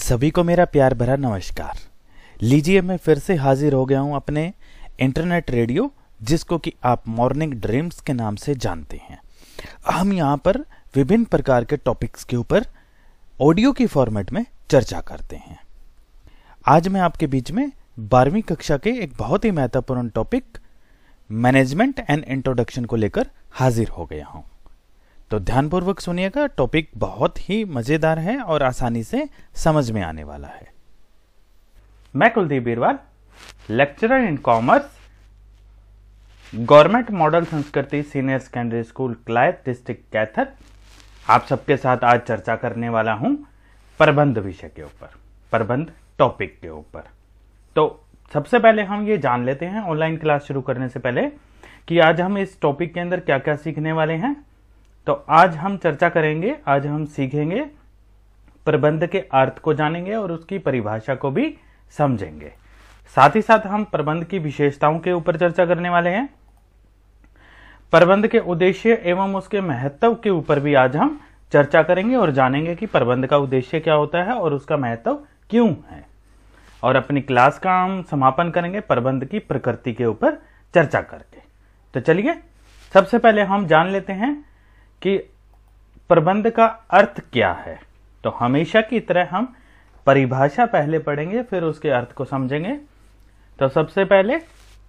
सभी को मेरा प्यार भरा नमस्कार। लीजिए, मैं फिर से हाजिर हो गया हूं अपने इंटरनेट रेडियो, जिसको कि आप मॉर्निंग ड्रीम्स के नाम से जानते हैं। हम यहां पर विभिन्न प्रकार के टॉपिक्स के ऊपर ऑडियो की फॉर्मेट में चर्चा करते हैं। आज मैं आपके बीच में 12वीं कक्षा के एक बहुत ही महत्वपूर्ण टॉपिक मैनेजमेंट एंड इंट्रोडक्शन को लेकर हाजिर हो गया हूं। तो ध्यानपूर्वक सुनिएगा, टॉपिक बहुत ही मजेदार है और आसानी से समझ में आने वाला है। मैं Kuldeep Birwal, lecturer in commerce, government model Sanskriti senior secondary school Kalayat, district Kaithal, आप सबके साथ आज चर्चा करने वाला हूं प्रबंध विषय के ऊपर, प्रबंध टॉपिक के ऊपर। तो सबसे पहले हम ये जान लेते हैं ऑनलाइन क्लास शुरू करने से पहले कि आज हम इस टॉपिक के अंदर क्या क्या सीखने वाले हैं। तो आज हम चर्चा करेंगे, आज हम सीखेंगे, प्रबंध के अर्थ को जानेंगे और उसकी परिभाषा को भी समझेंगे। साथ ही साथ हम प्रबंध की विशेषताओं के ऊपर चर्चा करने वाले हैं। प्रबंध के उद्देश्य एवं उसके महत्व के ऊपर भी आज हम चर्चा करेंगे और जानेंगे कि प्रबंध का उद्देश्य क्या होता है और उसका महत्व क्यों है। और अपनी क्लास का हम समापन करेंगे प्रबंध की प्रकृति के ऊपर चर्चा करके। तो चलिए, सबसे पहले हम जान लेते हैं कि प्रबंध का अर्थ क्या है। तो हमेशा की तरह हम परिभाषा पहले पढ़ेंगे, फिर उसके अर्थ को समझेंगे। तो सबसे पहले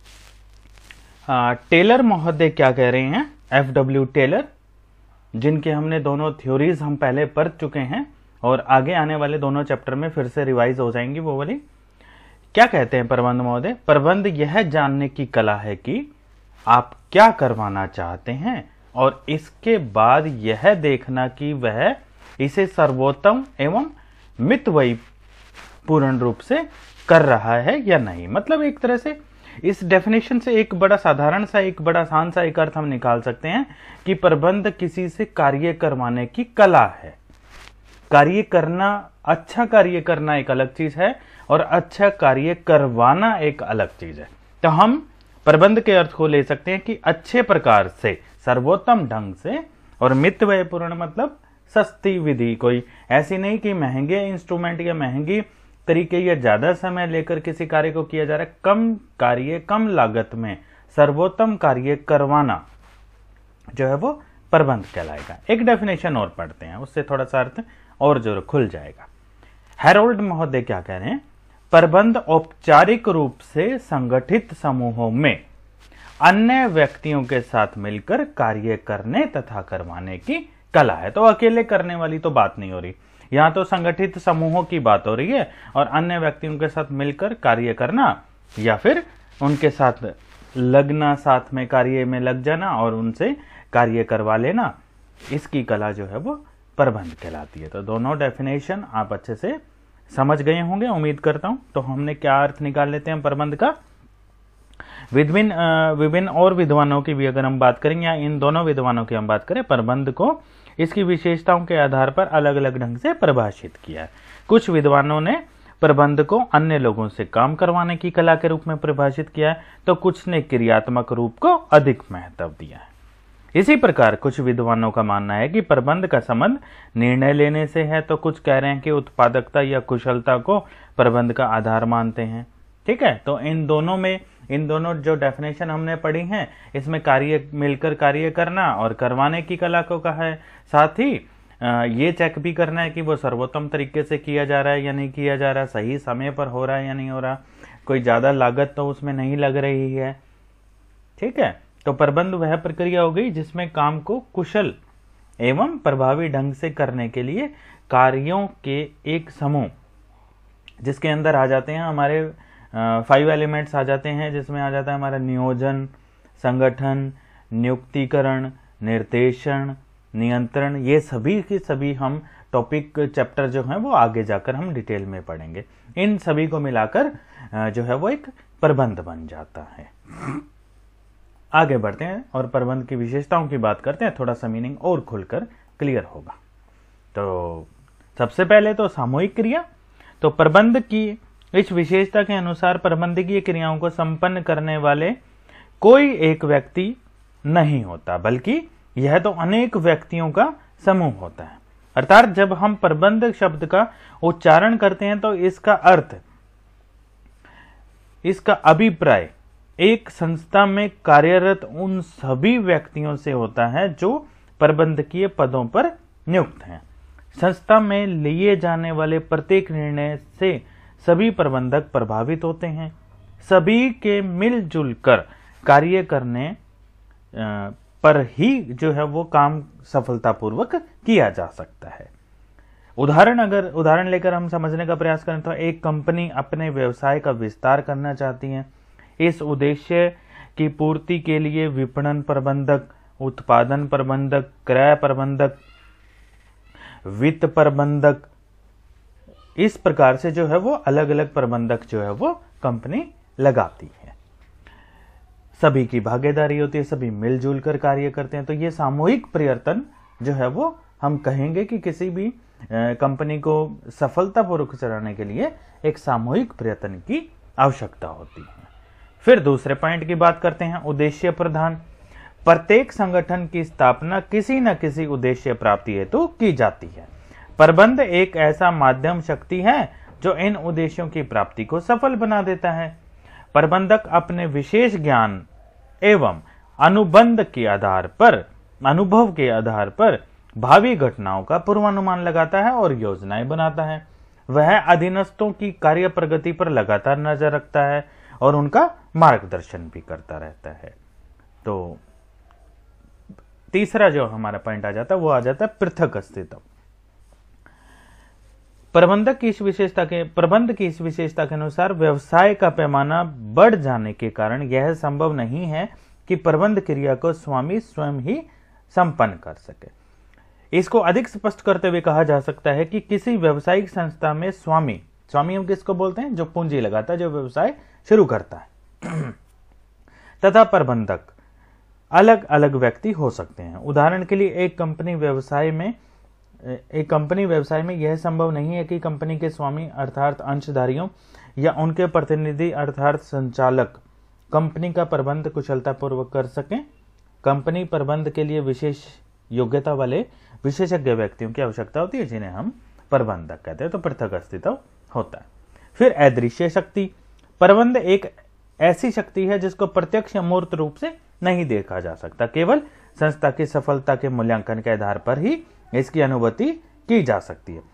टेलर महोदय क्या कह रहे हैं, FW टेलर, जिनके हमने दोनों थ्योरीज हम पहले पढ़ चुके हैं और आगे आने वाले दोनों चैप्टर में फिर से रिवाइज हो जाएंगी वो वाली। क्या कहते हैं प्रबंध महोदय? प्रबंध यह जानने की कला है कि आप क्या करवाना चाहते हैं और इसके बाद यह देखना कि वह इसे सर्वोत्तम एवं मितव्ययी पूर्ण रूप से कर रहा है या नहीं। मतलब एक तरह से इस डेफिनेशन से एक बड़ा साधारण सा, एक बड़ा आसान सा एक अर्थ हम निकाल सकते हैं कि प्रबंध किसी से कार्य करवाने की कला है। कार्य करना, अच्छा कार्य करना एक अलग चीज है और अच्छा कार्य करवाना एक अलग चीज है। तो हम प्रबंध के अर्थ को ले सकते हैं कि अच्छे प्रकार से, सर्वोत्तम ढंग से, और मितव्ययपूर्ण मतलब सस्ती विधि, कोई ऐसी नहीं कि महंगे इंस्ट्रूमेंट या महंगी तरीके या ज्यादा समय लेकर किसी कार्य को किया जा रहा है। कम कार्य, कम लागत में सर्वोत्तम कार्य करवाना जो है वो प्रबंध कहलाएगा। एक डेफिनेशन और पढ़ते हैं, उससे थोड़ा सा अर्थ और जो खुल जाएगा। हेरोल्ड महोदय क्या कह रहे हैं? प्रबंध औपचारिक रूप से संगठित समूहों में अन्य व्यक्तियों के साथ मिलकर कार्य करने तथा करवाने की कला है। तो अकेले करने वाली तो बात नहीं हो रही, यहां तो संगठित समूहों की बात हो रही है और अन्य व्यक्तियों के साथ मिलकर कार्य करना या फिर उनके साथ लगना, साथ में कार्य में लग जाना और उनसे कार्य करवा लेना, इसकी कला जो है वो प्रबंध कहलाती है। तो दोनों डेफिनेशन आप अच्छे से समझ गए होंगे, उम्मीद करता हूं। तो हमने क्या अर्थ निकाल लेते हैं प्रबंध का। विभिन्न और विद्वानों की भी अगर हम बात करें या इन दोनों विद्वानों की हम बात करें, प्रबंध को इसकी विशेषताओं के आधार पर अलग अलग ढंग से परिभाषित किया है। कुछ विद्वानों ने प्रबंध को अन्य लोगों से काम करवाने की कला के रूप में परिभाषित किया है, तो कुछ ने क्रियात्मक रूप को अधिक महत्व दिया है। इसी प्रकार कुछ विद्वानों का मानना है कि प्रबंध का संबंध निर्णय लेने से है, तो कुछ कह रहे हैं कि उत्पादकता या कुशलता को प्रबंध का आधार मानते हैं। ठीक है, तो इन दोनों जो डेफिनेशन हमने पढ़ी हैं, इसमें कार्य, मिलकर कार्य करना और करवाने की कला को कहा है। साथ ही ये चेक भी करना है कि वो सर्वोत्तम तरीके से किया जा रहा है या नहीं किया जा रहा, सही समय पर हो रहा है या नहीं हो रहा, कोई ज्यादा लागत तो उसमें नहीं लग रही है। ठीक है, तो प्रबंध वह प्रक्रिया हो गई जिसमें काम को कुशल एवं प्रभावी ढंग से करने के लिए कार्यों के एक समूह, जिसके अंदर आ जाते हैं हमारे 5 एलिमेंट्स आ जाते हैं, जिसमें आ जाता है हमारा नियोजन, संगठन, नियुक्तिकरण, निर्देशन, नियंत्रण। ये सभी के सभी हम टॉपिक चैप्टर जो हैं वो आगे जाकर हम डिटेल में पढ़ेंगे। इन सभी को मिलाकर जो है वो एक प्रबंध बन जाता है। आगे बढ़ते हैं और प्रबंध की विशेषताओं की बात करते हैं, थोड़ा सा मीनिंग और खुलकर क्लियर होगा। तो सबसे पहले तो सामूहिक क्रिया। तो प्रबंध की इस विशेषता के अनुसार प्रबंधकीय क्रियाओं को संपन्न करने वाले कोई एक व्यक्ति नहीं होता, बल्कि यह तो अनेक व्यक्तियों का समूह होता है। अर्थात जब हम प्रबंध शब्द का उच्चारण करते हैं तो इसका अर्थ, इसका अभिप्राय एक संस्था में कार्यरत उन सभी व्यक्तियों से होता है जो प्रबंधकीय पदों पर नियुक्त हैं। संस्था में लिए जाने वाले प्रत्येक निर्णय से सभी प्रबंधक प्रभावित होते हैं। सभी के मिलजुल कर कार्य करने पर ही जो है वो काम सफलतापूर्वक किया जा सकता है। उदाहरण लेकर हम समझने का प्रयास करें तो एक कंपनी अपने व्यवसाय का विस्तार करना चाहती है। इस उद्देश्य की पूर्ति के लिए विपणन प्रबंधक, उत्पादन प्रबंधक, क्रय प्रबंधक, वित्त प्रबंधक, इस प्रकार से जो है वो अलग अलग प्रबंधक जो है वो कंपनी लगाती है। सभी की भागीदारी होती है, सभी मिलजुल कर कार्य करते हैं। तो ये सामूहिक प्रयत्न जो है वो हम कहेंगे कि किसी भी कंपनी को सफलतापूर्वक चलाने के लिए एक सामूहिक प्रयत्न की आवश्यकता होती है। फिर दूसरे पॉइंट की बात करते हैं, उद्देश्य प्रधान। प्रत्येक संगठन की स्थापना किसी न किसी उद्देश्य प्राप्ति हेतु की जाती है। प्रबंध एक ऐसा माध्यम शक्ति है जो इन उद्देश्यों की प्राप्ति को सफल बना देता है। प्रबंधक अपने विशेष ज्ञान एवं अनुभव के आधार पर भावी घटनाओं का पूर्वानुमान लगाता है और योजनाएं बनाता है। वह अधीनस्थों की कार्य प्रगति पर लगातार नजर रखता है और उनका मार्गदर्शन भी करता रहता है। तो तीसरा जो हमारा पॉइंट आ जाता है वो आ जाता है पृथक अस्तित्व। प्रबंध की इस विशेषता के अनुसार व्यवसाय का पैमाना बढ़ जाने के कारण यह संभव नहीं है कि प्रबंध क्रिया को स्वामी स्वयं ही संपन्न कर सके। इसको अधिक स्पष्ट करते हुए कहा जा सकता है कि किसी व्यावसायिक संस्था में स्वामी हम किसको बोलते हैं? जो पूंजी लगाता है, जो व्यवसाय शुरू करता है, तथा प्रबंधक अलग अलग व्यक्ति हो सकते हैं। उदाहरण के लिए एक कंपनी व्यवसाय में यह संभव नहीं है कि कंपनी के स्वामी अर्थात अंशधारियों या उनके प्रतिनिधि अर्थात संचालक कंपनी का प्रबंध कुशलतापूर्वक कर सकें। कंपनी प्रबंध के लिए विशेष योग्यता वाले विशेषज्ञ व्यक्तियों की आवश्यकता होती है, जिन्हें हम प्रबंधक कहते हैं। तो पृथक अस्तित्व होता है। फिर अदृश्य शक्ति। प्रबंध एक ऐसी शक्ति है जिसको प्रत्यक्ष या मूर्त रूप से नहीं देखा जा सकता। केवल संस्था की सफलता के मूल्यांकन के आधार पर ही इसकी अनुभूति की जा सकती है।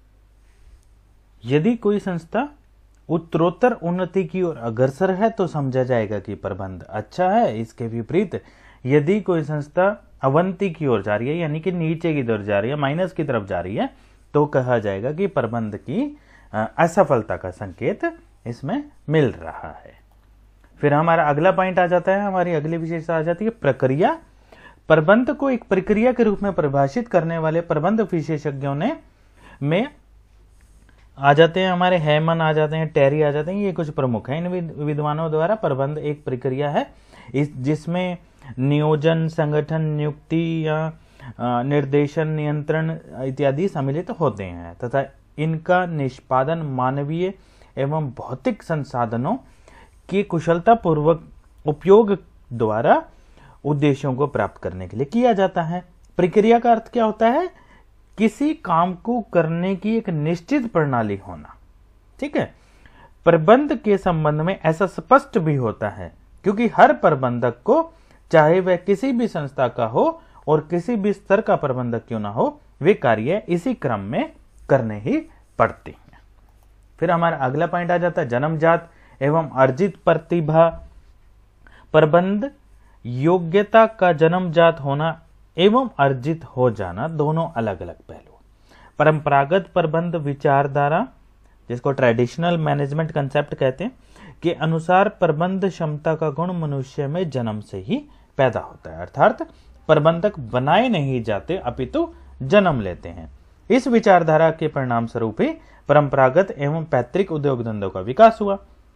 यदि कोई संस्था उत्तरोत्तर उन्नति की ओर अग्रसर है तो समझा जाएगा कि प्रबंध अच्छा है। इसके विपरीत यदि कोई संस्था अवंती की ओर जा रही है, यानी कि नीचे की तरफ जा रही है, माइनस की तरफ जा रही है, तो कहा जाएगा कि प्रबंध की असफलता का संकेत इसमें मिल रहा है। फिर हमारा अगला पॉइंट आ जाता है, हमारी अगली विशेषता आ जाती है प्रक्रिया। प्रबंध को एक प्रक्रिया के रूप में परिभाषित करने वाले प्रबंध विशेषज्ञों में आ जाते हैं हमारे हेमन आ जाते हैं, टेरी आ जाते हैं। ये कुछ प्रमुख हैं। इन विद्वानों द्वारा प्रबंध एक प्रक्रिया है जिसमें नियोजन, संगठन, नियुक्ति या निर्देशन, नियंत्रण इत्यादि सम्मिलित होते हैं तथा इनका निष्पादन मानवीय एवं भौतिक संसाधनों के कुशलतापूर्वक उपयोग द्वारा उद्देश्यों को प्राप्त करने के लिए किया जाता है। प्रक्रिया का अर्थ क्या होता है? किसी काम को करने की एक निश्चित प्रणाली होना। ठीक है। प्रबंध के संबंध में ऐसा स्पष्ट भी होता है क्योंकि हर प्रबंधक को, चाहे वह किसी भी संस्था का हो और किसी भी स्तर का प्रबंधक क्यों ना हो, वे कार्य इसी क्रम में करने ही पड़ते हैं। फिर हमारा अगला पॉइंट आ जाता है जन्मजात एवं अर्जित प्रतिभा। प्रबंध योग्यता का जन्मजात होना एवं अर्जित हो जाना दोनों अलग अलग पहलू। परंपरागत प्रबंध विचारधारा, जिसको ट्रेडिशनल मैनेजमेंट कंसेप्ट कहते हैं, के अनुसार प्रबंध क्षमता का गुण मनुष्य में जन्म से ही पैदा होता है, अर्थात प्रबंधक बनाए नहीं जाते अपितु जन्म लेते हैं। इस विचारधारा के परिणाम स्वरूप ही परंपरागत एवं पैतृक उद्योग धंधों का विकास हुआ।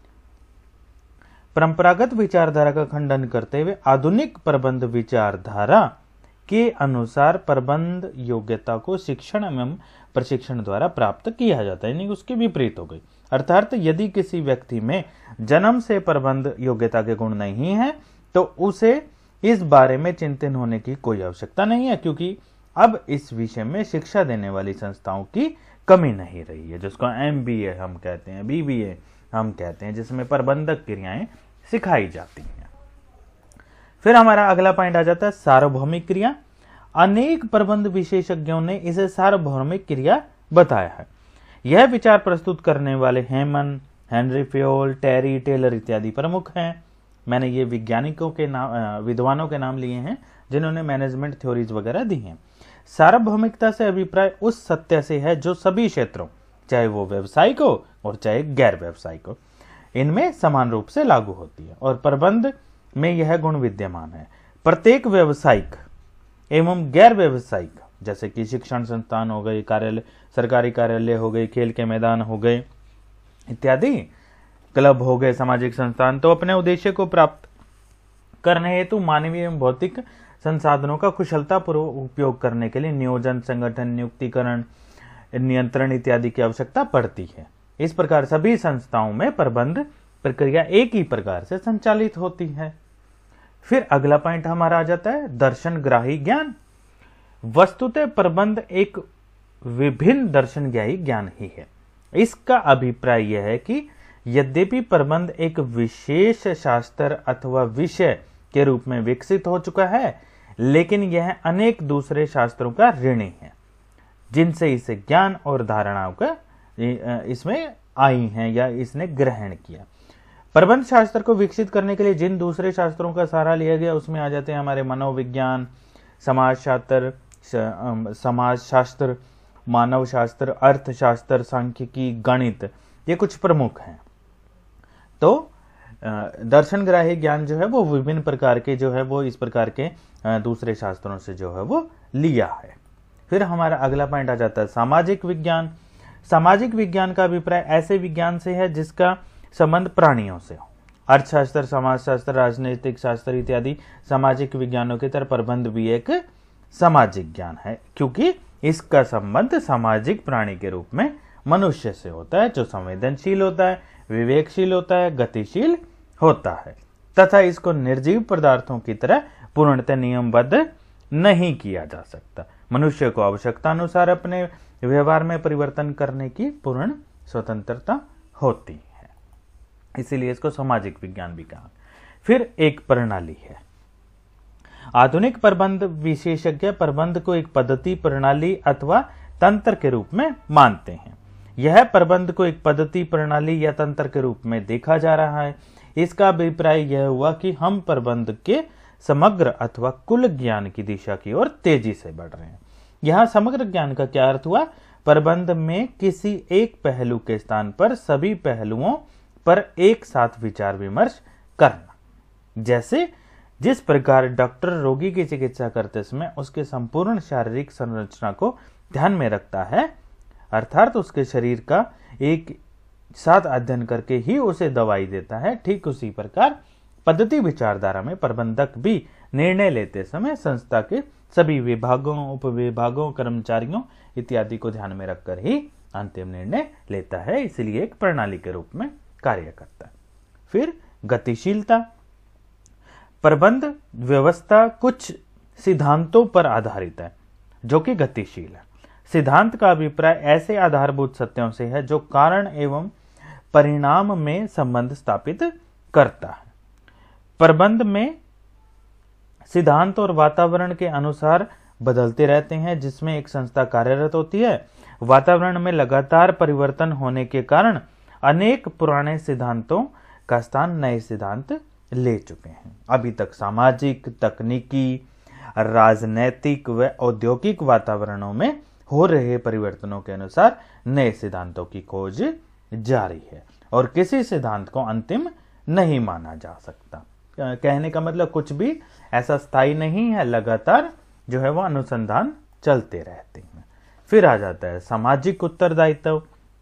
परंपरागत विचारधारा का खंडन करते हुए आधुनिक प्रबंध विचारधारा के अनुसार प्रबंध योग्यता को शिक्षण एवं प्रशिक्षण द्वारा प्राप्त किया जाता है, यानी उसके विपरीत हो गई। अर्थात यदि किसी व्यक्ति में जन्म से प्रबंध योग्यता के गुण नहीं है तो उसे इस बारे में चिंतित होने की कोई आवश्यकता नहीं है, क्योंकि अब इस विषय में शिक्षा देने वाली संस्थाओं की कमी नहीं रही है, जिसको MBA हम कहते हैं, BBA हम कहते हैं, जिसमें प्रबंधक क्रियाएं सिखाई जाती हैं। फिर हमारा अगला पॉइंट आ जाता है सार्वभौमिक क्रिया। अनेक प्रबंध विशेषज्ञों ने इसे सार्वभौमिक क्रिया बताया है। यह विचार प्रस्तुत करने वाले Haimann, Henri Fayol, Terry, Taylor इत्यादि प्रमुख हैं। मैंने ये वैज्ञानिकों के नाम, विद्वानों के नाम लिए हैं जिन्होंने मैनेजमेंट थ्योरीज वगैरह दी हैं। सार्वभौमिकता से अभिप्राय उस सत्य से है जो सभी क्षेत्रों, चाहे वो व्यावसायिक हो और चाहे गैर व्यावसायिक हो, इनमें समान रूप से लागू होती है। और प्रबंध में यह गुण विद्यमान है। प्रत्येक व्यावसायिक एवं गैर व्यावसायिक, जैसे कि शिक्षण संस्थान हो गए, कार्यालय, सरकारी कार्यालय हो गए, खेल के मैदान हो गए इत्यादि, क्लब हो गए, सामाजिक संस्थान, तो अपने उद्देश्य को प्राप्त करने हेतु मानवीय एवं भौतिक संसाधनों का कुशलतापूर्वक उपयोग करने के लिए नियोजन, संगठन, नियुक्तिकरण, नियंत्रण इत्यादि की आवश्यकता पड़ती है। इस प्रकार सभी संस्थाओं में प्रबंध प्रक्रिया एक ही प्रकार से संचालित होती है। फिर अगला पॉइंट हमारा आ जाता है दर्शनग्राही ज्ञान। वस्तुतः प्रबंध एक विभिन्न दर्शनग्राही ज्ञान ही है। इसका अभिप्राय यह है कि यद्यपि प्रबंध एक विशेष शास्त्र अथवा विषय के रूप में विकसित हो चुका है, लेकिन यह अनेक दूसरे शास्त्रों का ऋणी है जिनसे इसे ज्ञान और धारणाओं का इसमें आई हैं या इसने ग्रहण किया। प्रबंध शास्त्र को विकसित करने के लिए जिन दूसरे शास्त्रों का सहारा लिया गया उसमें आ जाते हैं हमारे मनोविज्ञान, समाजशास्त्र, मानव शास्त्र, अर्थशास्त्र, सांख्यिकी, गणित, ये कुछ प्रमुख हैं। तो दर्शनग्राही ज्ञान जो है वो विभिन्न प्रकार के जो है वो इस प्रकार के दूसरे शास्त्रों से जो है वो लिया है। फिर हमारा अगला पॉइंट आ जाता है सामाजिक विज्ञान। सामाजिक विज्ञान का अभिप्राय ऐसे विज्ञान से है जिसका संबंध प्राणियों से हो। अर्थशास्त्र, समाजशास्त्र, राजनीतिक शास्त्र इत्यादि सामाजिक विज्ञानों की तरह प्रबंध भी एक सामाजिक ज्ञान है, क्योंकि इसका संबंध सामाजिक प्राणी के रूप में मनुष्य से होता है, जो संवेदनशील होता है, विवेकशील होता है, गतिशील होता है, तथा इसको निर्जीव पदार्थों की तरह पूर्णतः नियमबद्ध नहीं किया जा सकता। मनुष्य को आवश्यकता अनुसार अपने व्यवहार में परिवर्तन करने की पूर्ण स्वतंत्रता होती है, इसीलिए इसको सामाजिक विज्ञान भी कहा। फिर एक प्रणाली है। आधुनिक प्रबंध विशेषज्ञ प्रबंध को एक पद्धति, प्रणाली अथवा तंत्र के रूप में मानते हैं। यह प्रबंध को एक पद्धति, प्रणाली या तंत्र के रूप में देखा जा रहा है। इसका अभिप्राय यह हुआ कि हम प्रबंध के समग्र अथवा कुल ज्ञान की दिशा की ओर तेजी से बढ़ रहे हैं। यहाँ समग्र ज्ञान का क्या अर्थ हुआ? प्रबंध में किसी एक पहलू के स्थान पर सभी पहलुओं पर एक साथ विचार विमर्श करना। जैसे जिस प्रकार डॉक्टर रोगी की चिकित्सा करते समय उसके संपूर्ण शारीरिक संरचना को ध्यान में रखता है, अर्थात उसके शरीर का एक साथ अध्ययन करके ही उसे दवाई देता है, ठीक उसी प्रकार पद्धति विचारधारा में प्रबंधक भी निर्णय लेते समय संस्था के सभी विभागों, उपविभागों, कर्मचारियों इत्यादि को ध्यान में रखकर ही अंतिम निर्णय लेता है, इसलिए एक प्रणाली के रूप में कार्य करता है। फिर गतिशीलता। प्रबंध व्यवस्था कुछ सिद्धांतों पर आधारित है जो कि गतिशील है। सिद्धांत का अभिप्राय ऐसे आधारभूत सत्यों से है जो कारण एवं परिणाम में संबंध स्थापित करता है। प्रबंध में सिद्धांत और वातावरण के अनुसार बदलते रहते हैं जिसमें एक संस्था कार्यरत होती है। वातावरण में लगातार परिवर्तन होने के कारण अनेक पुराने सिद्धांतों का स्थान नए सिद्धांत ले चुके हैं। अभी तक सामाजिक, तकनीकी, राजनैतिक व औद्योगिक वातावरणों में हो रहे परिवर्तनों के अनुसार नए सिद्धांतों की खोज जारी है और किसी सिद्धांत को अंतिम नहीं माना जा सकता। कहने का मतलब कुछ भी ऐसा स्थायी नहीं है, लगातार जो है वो अनुसंधान चलते रहते हैं। फिर आ जाता है सामाजिक उत्तरदायित्व।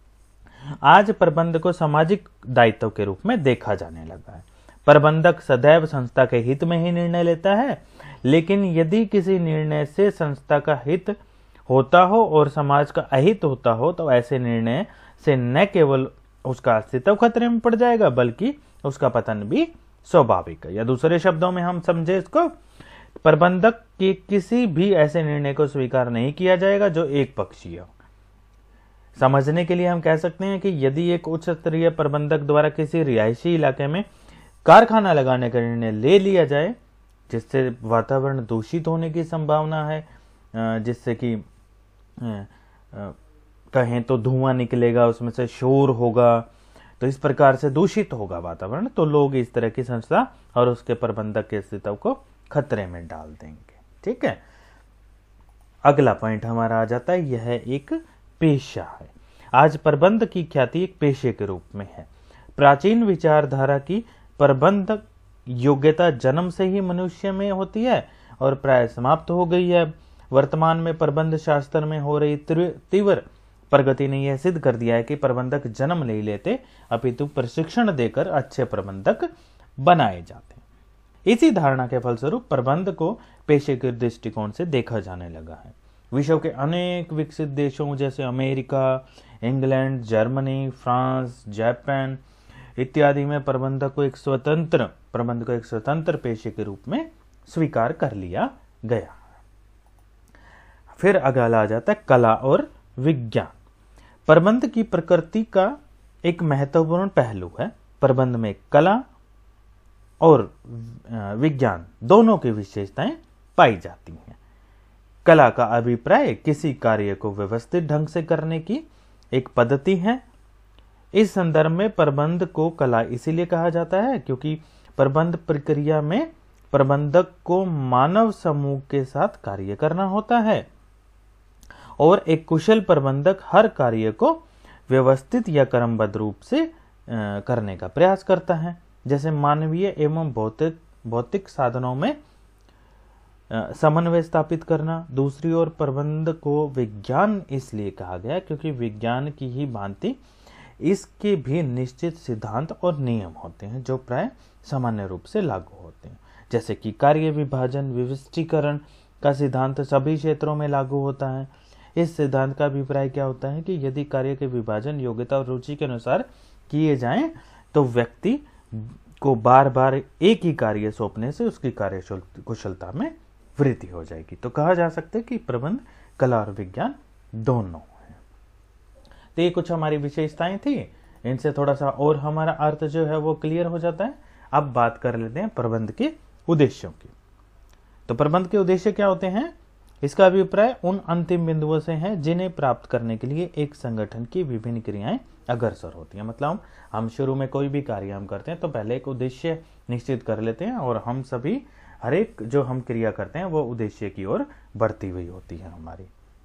आज प्रबंध को सामाजिक दायित्व के रूप में देखा जाने लगा है। प्रबंधक सदैव संस्था के हित में ही निर्णय लेता है, लेकिन यदि किसी निर्णय से संस्था का हित होता हो और समाज का अहित होता हो तो ऐसे निर्णय से न केवल उसका अस्तित्व खतरे में पड़ जाएगा बल्कि उसका पतन भी स्वाभाविक है। या दूसरे शब्दों में हम समझे इसको प्रबंधक के किसी भी ऐसे निर्णय को स्वीकार नहीं किया जाएगा जो एक पक्षीय हो। समझने के लिए हम कह सकते हैं कि यदि एक उच्च स्तरीय प्रबंधक द्वारा किसी रिहायशी इलाके में कारखाना लगाने का निर्णय ले लिया जाए जिससे वातावरण दूषित होने की संभावना है, जिससे कि कहें तो धुआं निकलेगा, उसमें से शोर होगा, तो इस प्रकार से दूषित होगा वातावरण, तो लोग इस तरह की संस्था और उसके प्रबंधक के अस्तित्व को खतरे में डाल देंगे। ठीक है, अगला पॉइंट हमारा आ जाता है, यह एक पेशा है। आज प्रबंध की ख्याति एक पेशे के रूप में है। प्राचीन विचारधारा की प्रबंधक योग्यता जन्म से ही मनुष्य में होती है और प्राय समाप्त हो गई है। वर्तमान में प्रबंध शास्त्र में हो रही तीव्र प्रगति ने यह सिद्ध कर दिया है कि प्रबंधक जन्म नहीं लेते अपितु प्रशिक्षण देकर अच्छे प्रबंधक बनाए जाते हैं। इसी धारणा के फलस्वरूप प्रबंध को पेशे के दृष्टिकोण से देखा जाने लगा है। विश्व के अनेक विकसित देशों जैसे America, England, Germany, France, Japan इत्यादि में प्रबंध को एक स्वतंत्र पेशे के रूप में स्वीकार कर लिया गया। फिर अगला आ जाता है कला और विज्ञान। प्रबंध की प्रकृति का एक महत्वपूर्ण पहलू है। प्रबंध में कला और विज्ञान दोनों की विशेषताएं पाई जाती हैं। कला का अभिप्राय किसी कार्य को व्यवस्थित ढंग से करने की एक पद्धति है। इस संदर्भ में प्रबंध को कला इसीलिए कहा जाता है क्योंकि प्रबंध प्रक्रिया में प्रबंधक को मानव समूह के साथ कार्य करना होता है और एक कुशल प्रबंधक हर कार्य को व्यवस्थित या क्रमबद्ध रूप से करने का प्रयास करता है। जैसे मानवीय एवं भौतिक साधनों में समन्वय स्थापित करना। दूसरी ओर प्रबंध को विज्ञान इसलिए कहा गया क्योंकि विज्ञान की ही भांति इसके भी निश्चित सिद्धांत और नियम होते हैं जो प्राय सामान्य रूप से लागू होते हैं। जैसे कि कार्य विभाजन विशिष्टीकरण का सिद्धांत सभी क्षेत्रों में लागू होता है। इस सिद्धांत का अभिप्राय क्या होता है कि यदि कार्य के विभाजन योग्यता और रुचि के अनुसार किए जाएं तो व्यक्ति को बार बार एक ही कार्य सौंपने से उसकी कार्य कुशलता में वृद्धि हो जाएगी। तो कहा जा सकता है कि प्रबंध कला और विज्ञान दोनों है। तो ये कुछ हमारी विशेषताएं थी, इनसे थोड़ा सा और हमारा अर्थ जो है वो क्लियर हो जाता है। अब बात कर लेते हैं प्रबंध के उद्देश्यों की। तो प्रबंध के उद्देश्य क्या होते हैं? इसका अभिप्राय उन अंतिम बिंदुओं से है जिन्हें प्राप्त करने के लिए एक संगठन की विभिन्न क्रियाएं अग्रसर होती हैं। मतलब हम शुरू में कोई भी कार्य हम करते हैं तो पहले एक उद्देश्य निश्चित कर लेते हैं और हम सभी हर एक जो हम क्रिया करते हैं वो उद्देश्य की ओर बढ़ती हुई होती है हमारी।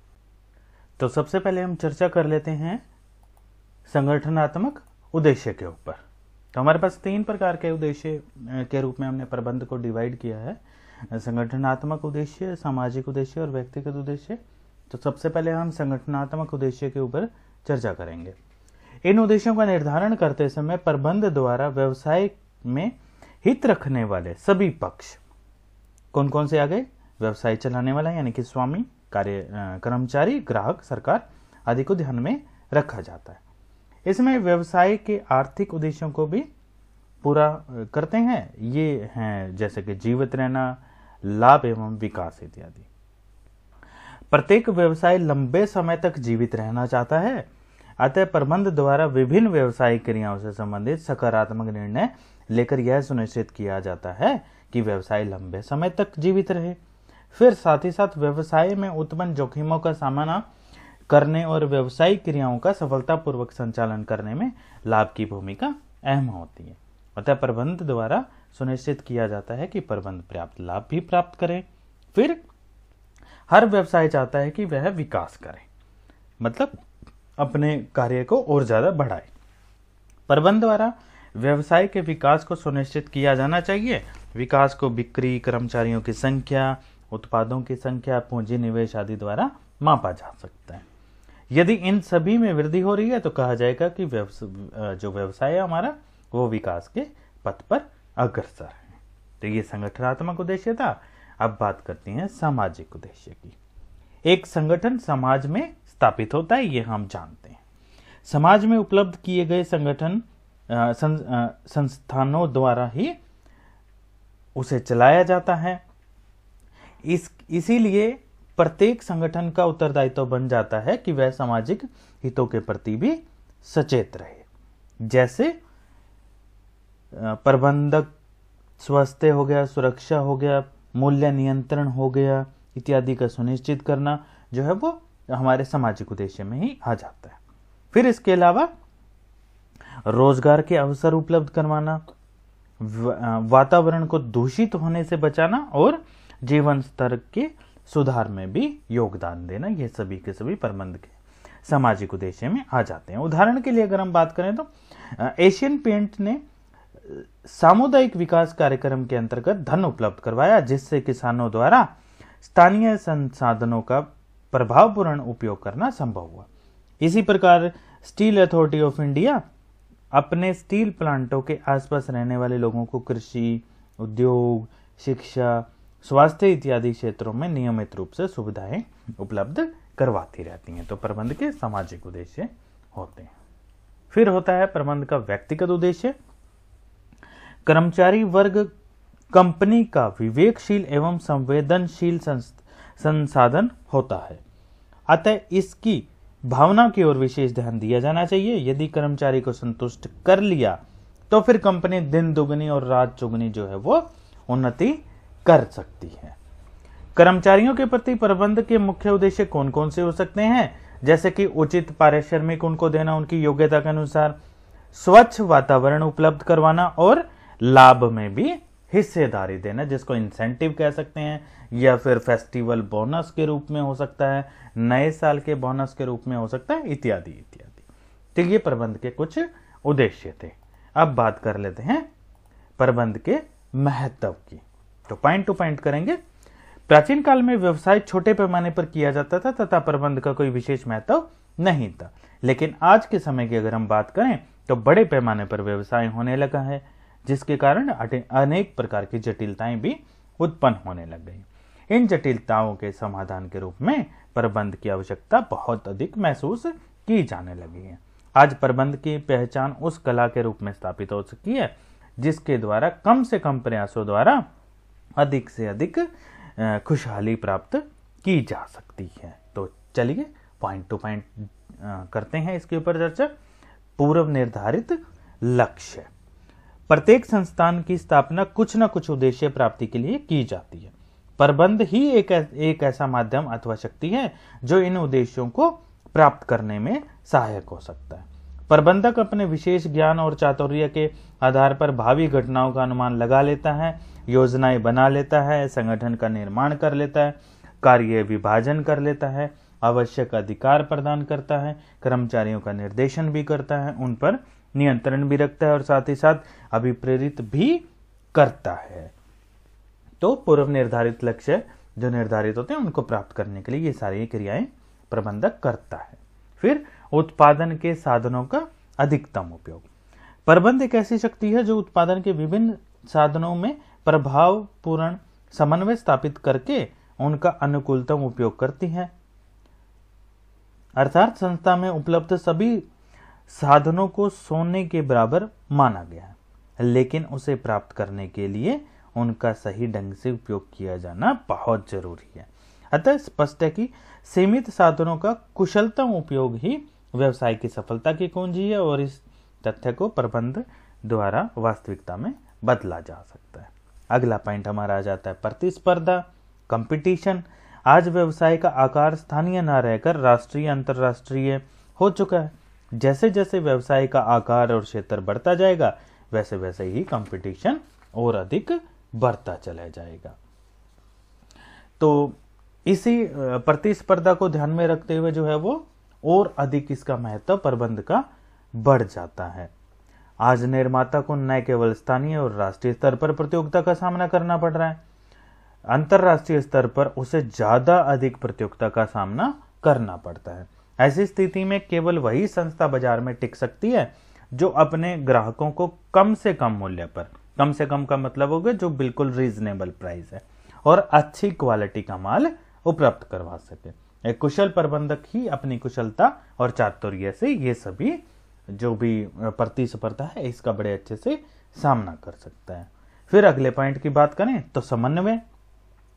तो सबसे पहले हम चर्चा कर लेते हैं संगठनात्मक उद्देश्य के ऊपर। तो हमारे पास 3 प्रकार के उद्देश्य के रूप में हमने प्रबंध को डिवाइड किया है, संगठनात्मक उद्देश्य, सामाजिक उद्देश्य और व्यक्तिगत उद्देश्य। तो सबसे पहले हम संगठनात्मक उद्देश्य के ऊपर चर्चा करेंगे। इन उद्देश्यों का निर्धारण करते समय प्रबंध द्वारा व्यवसाय में हित रखने वाले सभी पक्ष कौन कौन से आ गए? व्यवसाय चलाने वाला यानी कि स्वामी, कर्मचारी, ग्राहक, सरकार आदि को ध्यान में रखा जाता है। इसमें व्यवसाय के आर्थिक उद्देश्यों को भी पूरा करते हैं। ये हैं जैसे कि जीवित रहना, लाभ एवं विकास इत्यादि। प्रत्येक व्यवसाय लंबे समय तक जीवित रहना चाहता है, अतः प्रबंध द्वारा विभिन्न व्यवसायिक क्रियाओं से संबंधित सकारात्मक निर्णय लेकर यह सुनिश्चित किया जाता है कि व्यवसाय लंबे समय तक जीवित रहे। फिर साथ ही साथ व्यवसाय में उत्पन्न जोखिमों का सामना करने और व्यवसायिक क्रियाओं का सफलतापूर्वक संचालन करने में लाभ की भूमिका अहम होती है। अतः प्रबंध द्वारा सुनिश्चित किया जाता है कि प्रबंध पर्याप्त लाभ भी प्राप्त करे। फिर हर व्यवसाय चाहता है कि वह विकास करे, मतलब अपने कार्य को और ज्यादा बढ़ाए। प्रबंध द्वारा व्यवसाय के विकास को सुनिश्चित किया जाना चाहिए। विकास को बिक्री, कर्मचारियों की संख्या, उत्पादों की संख्या, पूंजी निवेश आदि द्वारा मापा जा सकता है। यदि इन सभी में वृद्धि हो रही है तो कहा जाएगा कि जो व्यवसाय है हमारा वो विकास के पथ पर अग्रसर है। तो ये संगठनात्मक उद्देश्य था। अब बात करते हैं सामाजिक उद्देश्य की। एक संगठन समाज में स्थापित होता है, ये हम जानते हैं। समाज में उपलब्ध किए गए संस्थानों द्वारा ही उसे चलाया जाता है। इसीलिए प्रत्येक संगठन का उत्तरदायित्व बन जाता है कि वह सामाजिक हितों के प्रति भी सचेत रहे। जैसे प्रबंधक स्वास्थ्य हो गया, सुरक्षा हो गया, मूल्य नियंत्रण हो गया इत्यादि का सुनिश्चित करना जो है वो हमारे सामाजिक उद्देश्य में ही आ जाता है। फिर इसके अलावा रोजगार के अवसर उपलब्ध करवाना, वातावरण को दूषित होने से बचाना और जीवन स्तर के सुधार में भी योगदान देना, ये सभी के सभी प्रबंध के सामाजिक उद्देश्य में आ जाते हैं। उदाहरण के लिए अगर हम बात करें तो एशियन पेंट ने सामुदायिक विकास कार्यक्रम के अंतर्गत धन उपलब्ध करवाया, जिससे किसानों द्वारा स्थानीय संसाधनों का प्रभावपूर्ण उपयोग करना संभव हुआ। इसी प्रकार स्टील अथॉरिटी ऑफ इंडिया अपने स्टील प्लांटों के आसपास रहने वाले लोगों को कृषि, उद्योग, शिक्षा, स्वास्थ्य इत्यादि क्षेत्रों में नियमित रूप से सुविधाएं उपलब्ध करवाती रहती हैं। तो प्रबंध के सामाजिक उद्देश्य होते हैं। फिर होता है प्रबंध का व्यक्तिगत उद्देश्य। कर्मचारी वर्ग कंपनी का विवेकशील एवं संवेदनशील संसाधन होता है, अतः इसकी भावना की ओर विशेष ध्यान दिया जाना चाहिए। यदि कर्मचारी को संतुष्ट कर लिया तो फिर कंपनी दिन दुगनी और रात चौगुनी जो है वो उन्नति कर सकती है। कर्मचारियों के प्रति प्रबंध के मुख्य उद्देश्य कौन कौन से हो सकते हैं? जैसे कि उचित पारिश्रमिक उनको देना उनकी योग्यता के अनुसार, स्वच्छ वातावरण उपलब्ध करवाना और लाभ में भी हिस्सेदारी देना, जिसको इंसेंटिव कह सकते हैं, या फिर फेस्टिवल बोनस के रूप में हो सकता है, नए साल के बोनस के रूप में हो सकता है, इत्यादि इत्यादि। तो ये प्रबंध के कुछ उद्देश्य थे। अब बात कर लेते हैं प्रबंध के महत्व की। तो पॉइंट टू पॉइंट करेंगे। प्राचीन काल में व्यवसाय छोटे पैमाने पर किया जाता था तथा प्रबंध का कोई विशेष महत्व नहीं था, लेकिन आज के समय की अगर हम बात करें तो बड़े पैमाने पर व्यवसाय होने लगा है, जिसके कारण अनेक प्रकार की जटिलताएं भी उत्पन्न होने लग गई। इन जटिलताओं के समाधान के रूप में प्रबंध की आवश्यकता बहुत अधिक महसूस की जाने लगी है। आज प्रबंध की पहचान उस कला के रूप में स्थापित हो सकी है जिसके द्वारा कम से कम प्रयासों द्वारा अधिक से अधिक खुशहाली प्राप्त की जा सकती है। तो चलिए पॉइंट टू पॉइंट करते हैं इसके ऊपर चर्चा। पूर्व निर्धारित लक्ष्य। प्रत्येक संस्थान की स्थापना कुछ न कुछ उद्देश्य प्राप्ति के लिए की जाती है। प्रबंध ही एक ऐसा माध्यम अथवा शक्ति है जो इन उद्देश्यों को प्राप्त करने में सहायक हो सकता है। प्रबंधक अपने विशेष ज्ञान और चातुर्य के आधार पर भावी घटनाओं का अनुमान लगा लेता है, योजनाएं बना लेता है, संगठन का निर्माण कर लेता है, कार्य विभाजन कर लेता है, आवश्यक अधिकार प्रदान करता है, कर्मचारियों का निर्देशन भी करता है, उन पर नियंत्रण भी रखता है और साथ ही साथ अभिप्रेरित भी करता है। तो पूर्व निर्धारित लक्ष्य जो निर्धारित होते हैं उनको प्राप्त करने के लिए ये सारी क्रियाएं प्रबंधक करता है। फिर उत्पादन के साधनों का अधिकतम उपयोग। प्रबंध एक ऐसी शक्ति है जो उत्पादन के विभिन्न साधनों में प्रभावपूर्ण समन्वय स्थापित करके उनका अनुकूलतम उपयोग करती है। अर्थात संस्था में उपलब्ध सभी साधनों को सोने के बराबर माना गया है, लेकिन उसे प्राप्त करने के लिए उनका सही ढंग से उपयोग किया जाना बहुत जरूरी है। अतः स्पष्ट है कि सीमित साधनों का कुशलतम उपयोग ही व्यवसाय की सफलता की कुंजी है और इस तथ्य को प्रबंध द्वारा वास्तविकता में बदला जा सकता है। अगला पॉइंट हमारा आ जाता है प्रतिस्पर्धा, कंपटीशन। आज व्यवसाय का आकार स्थानीय न रहकर राष्ट्रीय अंतरराष्ट्रीय हो चुका है। जैसे जैसे व्यवसाय का आकार और क्षेत्र बढ़ता जाएगा वैसे वैसे ही कंपटीशन और अधिक बढ़ता चला जाएगा। तो इसी प्रतिस्पर्धा को ध्यान में रखते हुए जो है वो और अधिक इसका महत्व प्रबंध का बढ़ जाता है। आज निर्माता को न केवल स्थानीय और राष्ट्रीय स्तर पर प्रतियोगिता का सामना करना पड़ रहा है, अंतरराष्ट्रीय स्तर पर उसे ज्यादा अधिक प्रतियोगिता का सामना करना पड़ता है। ऐसी स्थिति में केवल वही संस्था बाजार में टिक सकती है जो अपने ग्राहकों को कम से कम मूल्य पर, कम से कम का मतलब होगा जो बिल्कुल रीजनेबल प्राइस है, और अच्छी क्वालिटी का माल उपलब्ध करवा सके। एक कुशल प्रबंधक ही अपनी कुशलता और चातुर्य से ये सभी जो भी प्रतिस्पर्धा है इसका बड़े अच्छे से सामना कर सकता है। फिर अगले पॉइंट की बात करें तो समन्वय।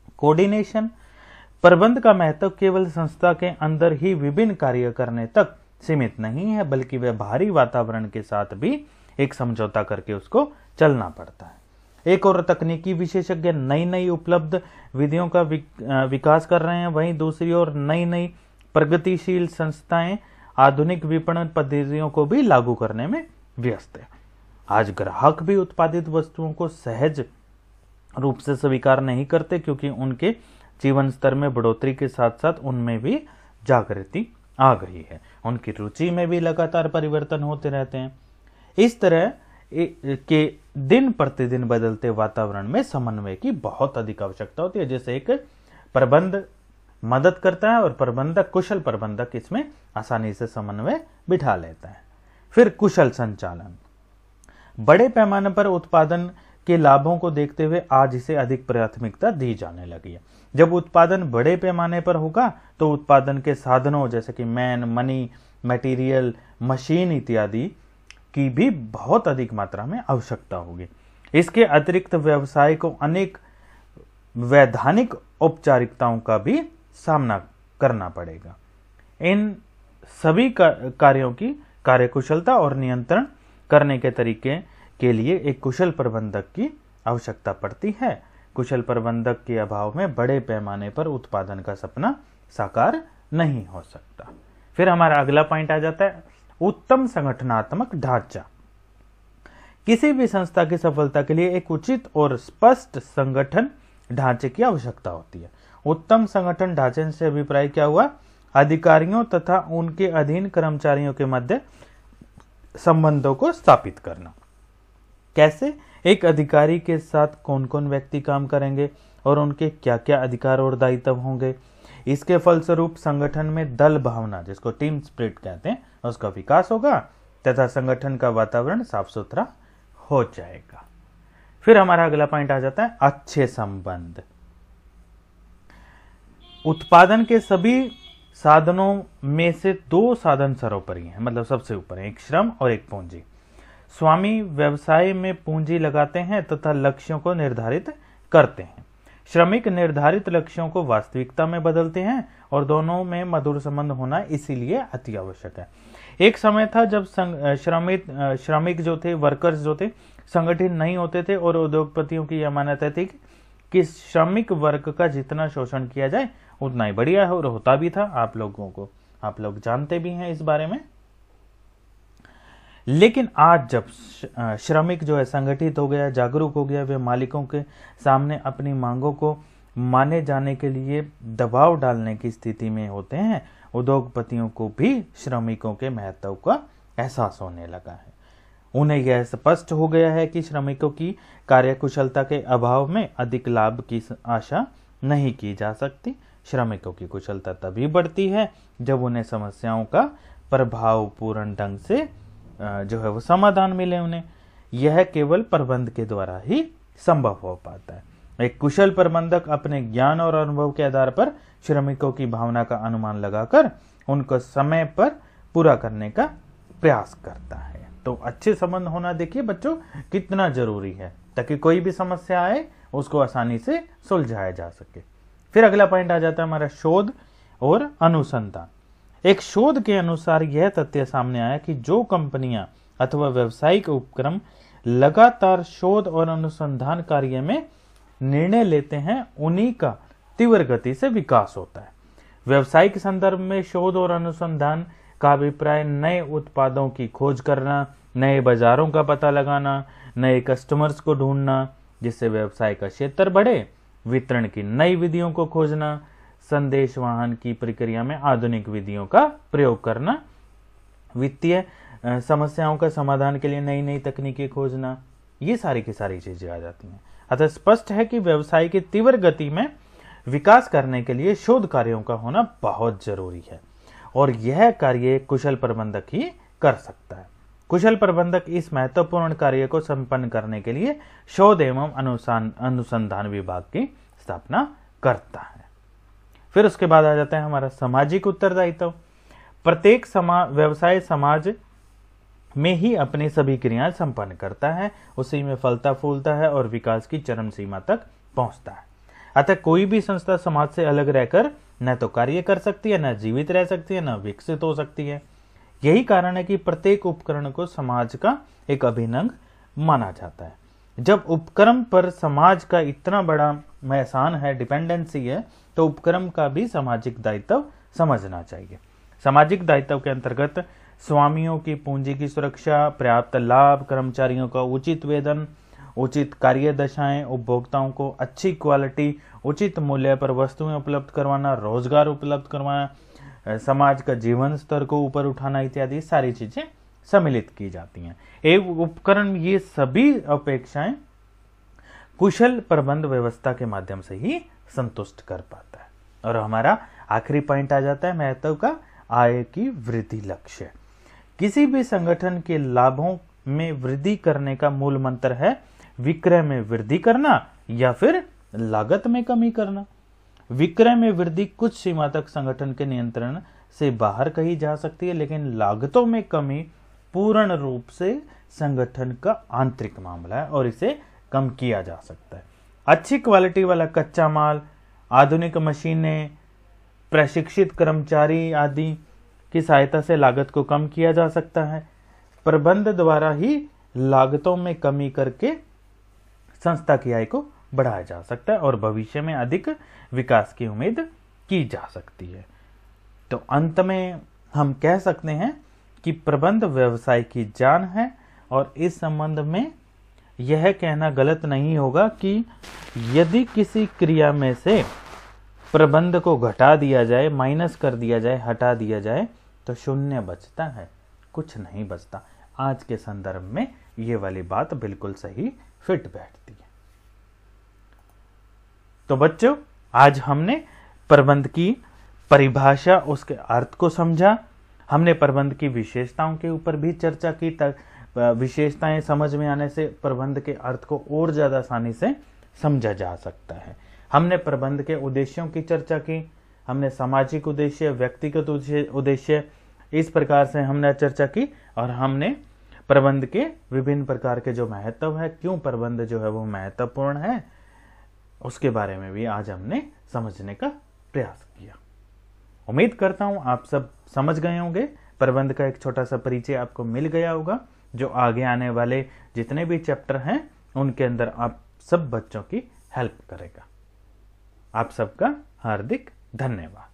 कोऑर्डिनेशन, प्रबंध का महत्व केवल संस्था के अंदर ही विभिन्न कार्य करने तक सीमित नहीं है, बल्कि वह बाहरी वातावरण के साथ भी एक समझौता करके उसको चलना पड़ता है। एक और तकनीकी विशेषज्ञ नई नई उपलब्ध विधियों का विकास कर रहे हैं, वहीं दूसरी ओर नई नई प्रगतिशील संस्थाएं आधुनिक विपणन पद्धतियों को भी लागू करने में व्यस्त है। आज ग्राहक भी उत्पादित वस्तुओं को सहज रूप से स्वीकार नहीं करते, क्योंकि उनके जीवन स्तर में बढ़ोतरी के साथ साथ उनमें भी जागृति आ गई है, उनकी रुचि में भी लगातार परिवर्तन होते रहते हैं। इस तरह के दिन प्रतिदिन बदलते वातावरण में समन्वय की बहुत अधिक आवश्यकता होती है। जैसे एक प्रबंध मदद करता है और प्रबंधक, कुशल प्रबंधक इसमें आसानी से समन्वय बिठा लेता है। फिर कुशल संचालन, बड़े पैमाने पर उत्पादन के लाभों को देखते हुए आज इसे अधिक प्राथमिकता दी जाने लगी है। जब उत्पादन बड़े पैमाने पर होगा तो उत्पादन के साधनों जैसे कि मैन, मनी, मटेरियल, मशीन इत्यादि की भी बहुत अधिक मात्रा में आवश्यकता होगी। इसके अतिरिक्त व्यवसाय को अनेक वैधानिक औपचारिकताओं का भी सामना करना पड़ेगा। इन सभी कार्यों की कार्यकुशलता और नियंत्रण करने के तरीके के लिए एक कुशल प्रबंधक की आवश्यकता पड़ती है। कुशल प्रबंधक के अभाव में बड़े पैमाने पर उत्पादन का सपना साकार नहीं हो सकता। फिर हमारा अगला पॉइंट आ जाता है उत्तम संगठनात्मक ढांचा। किसी भी संस्था की सफलता के लिए एक उचित और स्पष्ट संगठन ढांचे की आवश्यकता होती है। उत्तम संगठन ढांचे से अभिप्राय क्या हुआ? अधिकारियों तथा उनके अधीन कर्मचारियों के मध्य संबंधों को स्थापित करना। कैसे? एक अधिकारी के साथ कौन कौन व्यक्ति काम करेंगे और उनके क्या क्या अधिकार और दायित्व होंगे। इसके फलस्वरूप संगठन में दल भावना, जिसको टीम स्पिरिट कहते हैं, उसका विकास होगा तथा संगठन का वातावरण साफ सुथरा हो जाएगा। फिर हमारा अगला पॉइंट आ जाता है अच्छे संबंध। उत्पादन के सभी साधनों में से दो साधन सर्वोपरि हैं, मतलब सबसे ऊपर है, एक श्रम और एक पूंजी। स्वामी व्यवसाय में पूंजी लगाते हैं तथा लक्ष्यों को निर्धारित करते हैं। श्रमिक निर्धारित लक्ष्यों को वास्तविकता में बदलते हैं और दोनों में मधुर संबंध होना इसीलिए अति आवश्यक है। एक समय था जब श्रमिक जो थे, वर्कर्स जो थे, संगठित नहीं होते थे और उद्योगपतियों की यह मान्यता थी कि श्रमिक वर्ग का जितना शोषण किया जाए उतना ही बढ़िया है, और होता भी था। आप लोग जानते भी हैं इस बारे में। लेकिन आज जब श्रमिक जो है संगठित हो गया, जागरूक हो गया, वे मालिकों के सामने अपनी मांगों को माने जाने के लिए दबाव डालने की स्थिति में होते हैं, उद्योगपतियों को भी श्रमिकों के महत्व का एहसास होने लगा है। उन्हें यह स्पष्ट हो गया है कि श्रमिकों की कार्यकुशलता के अभाव में अधिक लाभ की आशा नहीं की जा सकती। श्रमिकों की कुशलता तभी बढ़ती है जब उन्हें समस्याओं का प्रभावपूर्ण ढंग से जो है वो समाधान मिले उन्हें। यह केवल प्रबंध के द्वारा ही संभव हो पाता है। एक कुशल प्रबंधक अपने ज्ञान और अनुभव के आधार पर श्रमिकों की भावना का अनुमान लगाकर उनको समय पर पूरा करने का प्रयास करता है। तो अच्छे संबंध होना देखिए बच्चों कितना जरूरी है, ताकि कोई भी समस्या आए उसको आसानी से सुलझाया जा सके। फिर अगला पॉइंट आ जाता है हमारा शोध और अनुसंधान। एक शोध के अनुसार यह तथ्य सामने आया कि जो कंपनियां अथवा व्यावसायिक उपक्रम लगातार शोध और अनुसंधान कार्य में निर्णय लेते हैं, उन्हीं का तीव्र गति से विकास होता है। व्यावसायिक संदर्भ में शोध और अनुसंधान का अभिप्राय नए उत्पादों की खोज करना, नए बाजारों का पता लगाना, नए कस्टमर्स को ढूंढना जिससे व्यवसाय का क्षेत्र बढ़े, वितरण की नई विधियों को खोजना, संदेश वाहन की प्रक्रिया में आधुनिक विधियों का प्रयोग करना, वित्तीय समस्याओं का समाधान के लिए नई नई तकनीकें खोजना, ये सारी की सारी चीजें आ जाती हैं। अतः स्पष्ट है कि व्यवसाय की तीव्र गति में विकास करने के लिए शोध कार्यों का होना बहुत जरूरी है, और यह कार्य कुशल प्रबंधक ही कर सकता है। कुशल प्रबंधक इस महत्वपूर्ण कार्य को संपन्न करने के लिए शोध एवं अनुसंधान विभाग की स्थापना करता है। फिर उसके बाद आ जाता है हमारा सामाजिक उत्तरदायित्व। प्रत्येक व्यवसाय समाज में ही अपनी सभी क्रियाएं संपन्न करता है, उसी में फलता फूलता है और विकास की चरम सीमा तक पहुंचता है। अतः कोई भी संस्था समाज से अलग रहकर न तो कार्य कर सकती है, न जीवित रह सकती है, न विकसित हो सकती है। यही कारण है कि प्रत्येक उपकरण को समाज का एक अभिन्न अंग माना जाता है। जब उपक्रम पर समाज का इतना बड़ा एहसान है, डिपेंडेंसी है, तो उपक्रम का भी सामाजिक दायित्व समझना चाहिए। सामाजिक दायित्व के अंतर्गत स्वामियों की पूंजी की सुरक्षा, पर्याप्त लाभ, कर्मचारियों का उचित वेतन, उचित कार्य दशाएं, उपभोक्ताओं को अच्छी क्वालिटी, उचित मूल्य पर वस्तुएं उपलब्ध करवाना, रोजगार उपलब्ध करवाना, समाज का जीवन स्तर को ऊपर उठाना इत्यादि सारी चीजें सम्मिलित की जाती हैं। एक उपकरण ये सभी अपेक्षाएं कुशल प्रबंध व्यवस्था के माध्यम से ही संतुष्ट कर पाता है। और हमारा आखिरी पॉइंट आ जाता है महत्व का, आय की वृद्धि लक्ष्य। किसी भी संगठन के लाभों में वृद्धि करने का मूल मंत्र है विक्रय में वृद्धि करना या फिर लागत में कमी करना। विक्रय में वृद्धि कुछ सीमा तक संगठन के नियंत्रण से बाहर कही जा सकती है, लेकिन लागतों में कमी पूर्ण रूप से संगठन का आंतरिक मामला है और इसे कम किया जा सकता है। अच्छी क्वालिटी वाला कच्चा माल, आधुनिक मशीनें, प्रशिक्षित कर्मचारी आदि की सहायता से लागत को कम किया जा सकता है। प्रबंध द्वारा ही लागतों में कमी करके संस्था की आय को बढ़ाया जा सकता है और भविष्य में अधिक विकास की उम्मीद की जा सकती है। तो अंत में हम कह सकते हैं कि प्रबंध व्यवसाय की जान है और इस संबंध में यह कहना गलत नहीं होगा कि यदि किसी क्रिया में से प्रबंध को घटा दिया जाए, माइनस कर दिया जाए, हटा दिया जाए तो शून्य बचता है, कुछ नहीं बचता। आज के संदर्भ में ये वाली बात बिल्कुल सही फिट बैठती है। तो बच्चों, आज हमने प्रबंध की परिभाषा, उसके अर्थ को समझा। हमने प्रबंध की विशेषताओं के ऊपर भी चर्चा की, विशेषताएं समझ में आने से प्रबंध के अर्थ को और ज्यादा आसानी से समझा जा सकता है। हमने प्रबंध के उद्देश्यों की चर्चा की, हमने सामाजिक उद्देश्य, व्यक्तिगत उद्देश्य, इस प्रकार से हमने चर्चा की और हमने प्रबंध के विभिन्न प्रकार के जो महत्व है, क्यों प्रबंध जो है वो महत्वपूर्ण है, उसके बारे में भी आज हमने समझने का प्रयास किया। उम्मीद करता हूं आप सब समझ गए होंगे। प्रबंध का एक छोटा सा परिचय आपको मिल गया होगा, जो आगे आने वाले जितने भी चैप्टर हैं उनके अंदर आप सब बच्चों की हेल्प करेगा। आप सबका हार्दिक धन्यवाद।